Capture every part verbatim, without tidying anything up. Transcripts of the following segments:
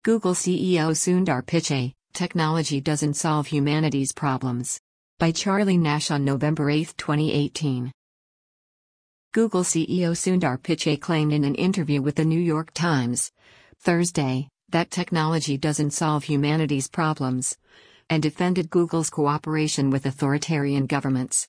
Google C E O Sundar Pichai, Technology Doesn't Solve Humanity's Problems. By Charlie Nash on November eighth, twenty eighteen. Google C E O Sundar Pichai claimed in an interview with the New York Times, Thursday, that technology doesn't solve humanity's problems, and defended Google's cooperation with authoritarian governments.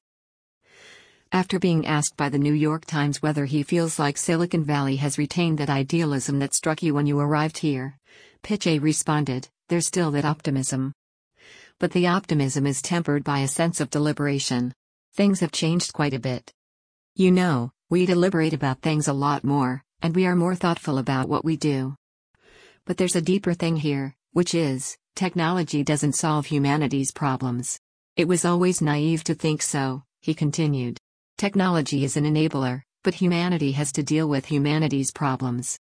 After being asked by the New York Times whether he feels like Silicon Valley has retained that idealism that struck you when you arrived here, Pichai responded, "There's still that optimism. But the optimism is tempered by a sense of deliberation. Things have changed quite a bit. You know, we deliberate about things a lot more, and we are more thoughtful about what we do. But there's a deeper thing here, which is, technology doesn't solve humanity's problems. It was always naive to think so," he continued. "Technology is an enabler, but humanity has to deal with humanity's problems.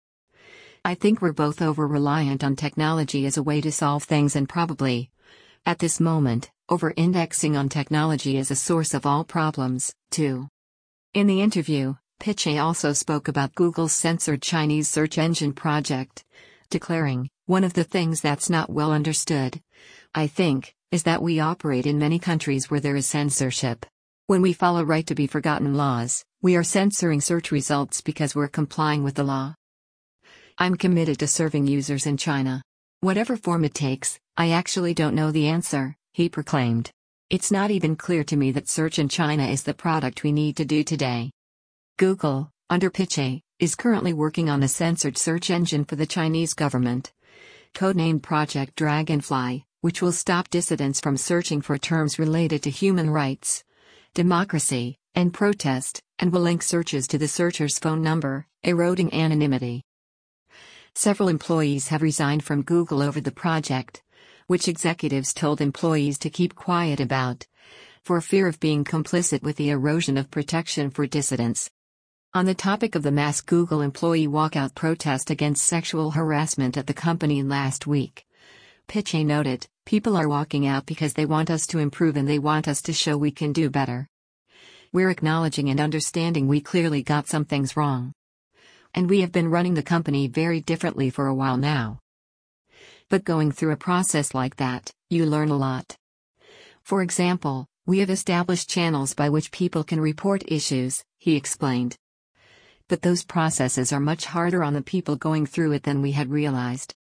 I think we're both over-reliant on technology as a way to solve things and probably, at this moment, over-indexing on technology as a source of all problems, too." In the interview, Pichai also spoke about Google's censored Chinese search engine project, declaring, "One of the things that's not well understood, I think, is that we operate in many countries where there is censorship. When we follow right-to-be-forgotten laws, we are censoring search results because we're complying with the law. I'm committed to serving users in China. Whatever form it takes, I actually don't know the answer," he proclaimed. "It's not even clear to me that search in China is the product we need to do today." Google, under Pichai, is currently working on a censored search engine for the Chinese government, codenamed Project Dragonfly, which will stop dissidents from searching for terms related to human rights, democracy, and protest, and will link searches to the searcher's phone number, eroding anonymity. Several employees have resigned from Google over the project, which executives told employees to keep quiet about, for fear of being complicit with the erosion of protection for dissidents. On the topic of the mass Google employee walkout protest against sexual harassment at the company last week, Pichai noted, "People are walking out because they want us to improve and they want us to show we can do better. We're acknowledging and understanding we clearly got some things wrong. And we have been running the company very differently for a while now. But going through a process like that, you learn a lot. For example, we have established channels by which people can report issues," he explained. "But those processes are much harder on the people going through it than we had realized.